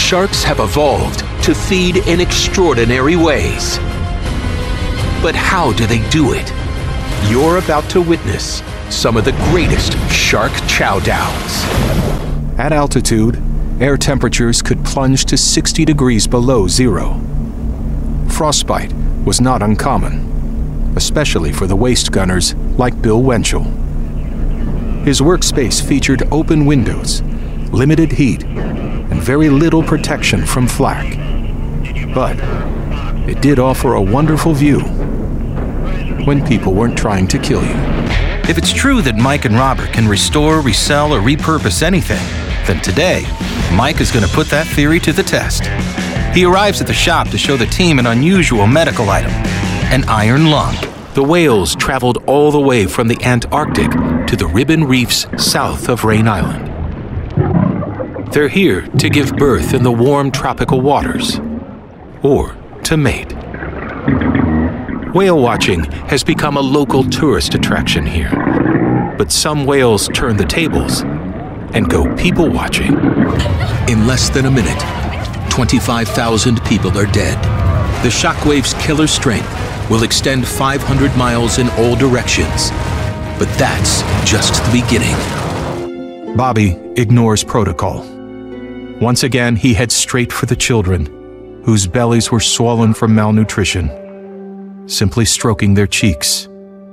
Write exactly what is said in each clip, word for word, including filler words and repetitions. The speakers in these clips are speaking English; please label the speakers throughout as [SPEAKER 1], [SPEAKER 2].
[SPEAKER 1] Sharks have evolved to feed in extraordinary ways. But how do they do it? You're about to witness some of the greatest shark chow downs.
[SPEAKER 2] At altitude, air temperatures could plunge to sixty degrees below zero. Frostbite was not uncommon, especially for the waist gunners like Bill Winchell. His workspace featured open windows, limited heat, and very little protection from flak. But it did offer a wonderful view when people weren't trying to kill you.
[SPEAKER 3] If it's true that Mike and Robert can restore, resell, or repurpose anything, then today, Mike is going to put that theory to the test. He arrives at the shop to show the team an unusual medical item, an iron lung. The whales traveled all the way from the Antarctic to the Ribbon Reefs south of Rain Island. They're here to give birth in the warm tropical waters, or to mate. Whale watching has become a local tourist attraction here, but some whales turn the tables and go people watching.
[SPEAKER 1] In less than a minute, twenty-five thousand people are dead. The shockwave's killer strength will extend five hundred miles in all directions, but that's just the beginning.
[SPEAKER 2] Bobby ignores protocol. Once again, he heads straight for the children, whose bellies were swollen from malnutrition, simply stroking their cheeks.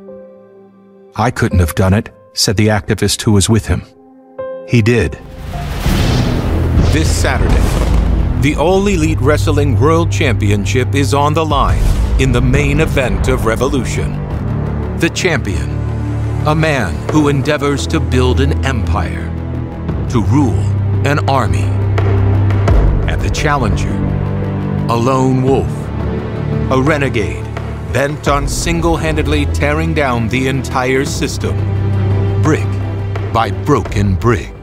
[SPEAKER 2] "I couldn't have done it," said the activist who was with him. He did. This Saturday, the All Elite Wrestling World Championship is on the line in the main event of Revolution. The champion, a man who endeavors to build an empire, to rule an army. And the challenger, a lone wolf, a renegade bent on single-handedly tearing down the entire system, brick by broken brick.